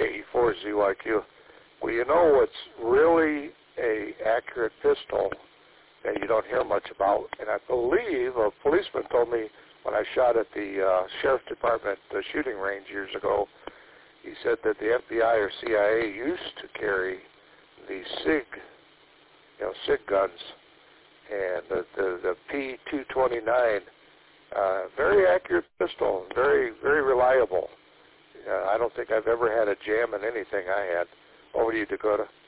KE4ZYQ. Well, you know what's really a accurate pistol that you don't hear much about, and I believe a policeman told me when I shot at the Sheriff's Department shooting range years ago, he said that the FBI or CIA used to carry the SIG, SIG guns, and the P229, very accurate pistol, very, very reliable. I don't think I've ever had a jam in anything I had. Over to you, Dakota.